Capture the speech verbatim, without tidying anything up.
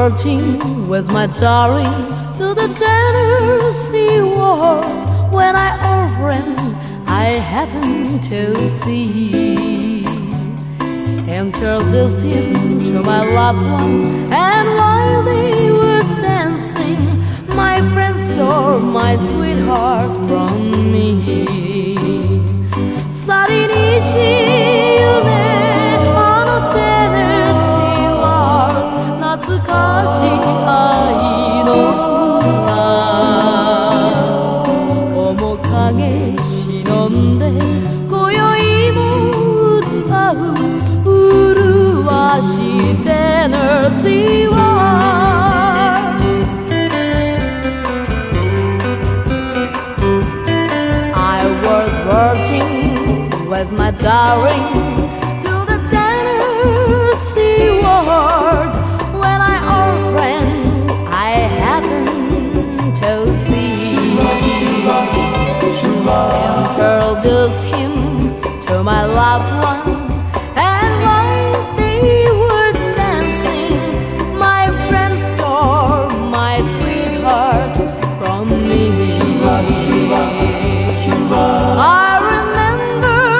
virgin with my darling to the Tennessee war. When I overran, I happened to see introduced him to my loved one, and while they were dancing, my friend stole my sweetheart from me. Tennessee Waltz. I was virgin with my darling to the Tennessee Waltz.